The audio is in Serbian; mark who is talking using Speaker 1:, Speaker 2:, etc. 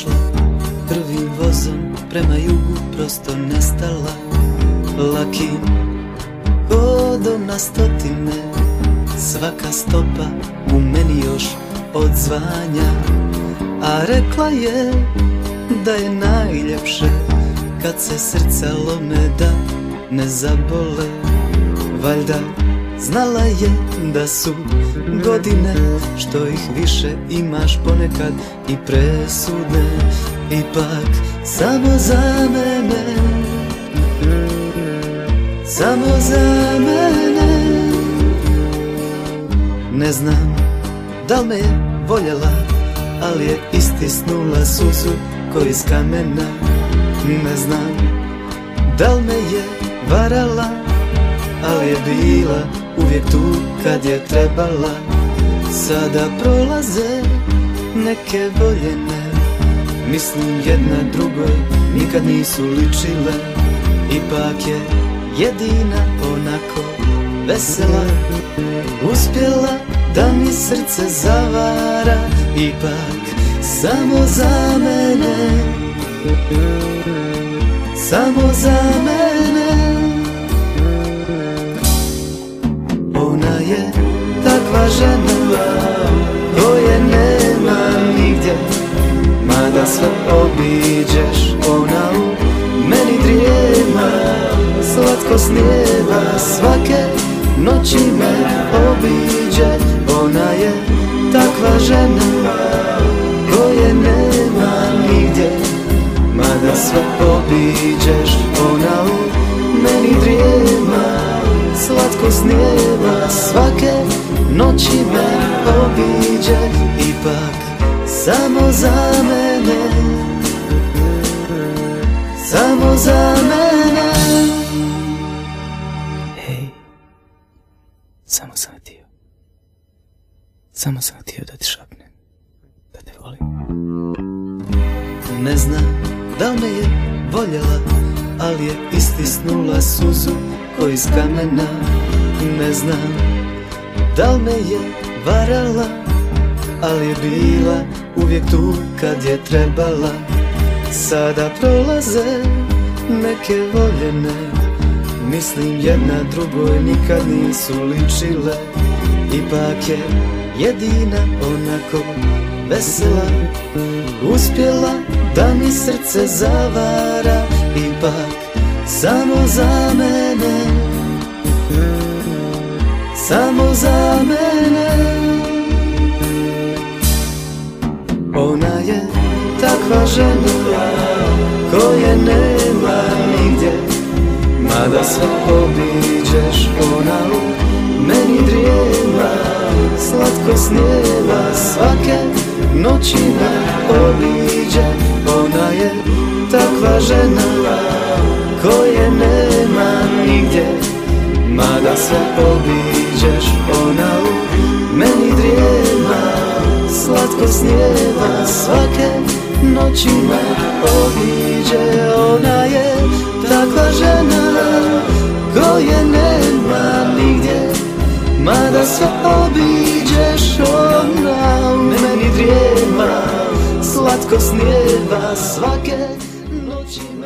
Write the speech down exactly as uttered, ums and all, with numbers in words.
Speaker 1: išla prvim vozom prema jugu, prosto nestala. Lakim hodom na stotine, svaka stopa u meni još odzvanja. A rekla je da je najljepše kad se srca lome da ne zabole. Valjda znala je da su godine što ih više imaš ponekad i presudne. Ipak samo za mene, samo za mene. Ne znam da li me je voljela, ali je istisnula suzu ko iz kamena. Ne znam da li me je varala, ali je bila uvijek tu kad je trebala. Sada prolaze neke voljene, mislim jedna drugoj nikad nisu ličile. Ipak je jedina onako vesela, uspjela da mi srce zavara. Ipak samo za mene, samo za mene. Ona je takva žena koje nema nigdje, mada sve obiđeš, ona u meni drijema. Slatko snijeva, svake noći me obiđe. Ona je takva žena koje nema nigdje, mada sve obiđeš, ona u meni drijema. Slatko snijeva, svake noći me obiđe. Ipak samo za mene, samo za mene.
Speaker 2: Hej, samo sam htio, samo sam htio da ti šapnem da te volim.
Speaker 1: Ne znam da li me je voljela, ali je istisnula suzu ko iz kamena. Ne znam da li me je varala, ali je bila uvijek tu kad je trebala. Sada prolaze neke voljene, mislim jedna drugoj nikad nisu ličile. Ipak je jedina onako vesela, uspjela da mi srce zavara. Ipak samo za mene, samo za mene. Ona je takva žena koje nema nigdje, mada sve obiđeš, ona u meni drijema. Slatko snijeva, svake noći me obiđe. Ona je takva žena koje nema nigdje, mada sve obiđeš, ona u meni drijema. Slatko snijeva, svake noći me obiđe. Ona je takva žena koje nema nigdje, mada sve obiđeš, ona u meni drijema. Slatko snijeva, svake noći me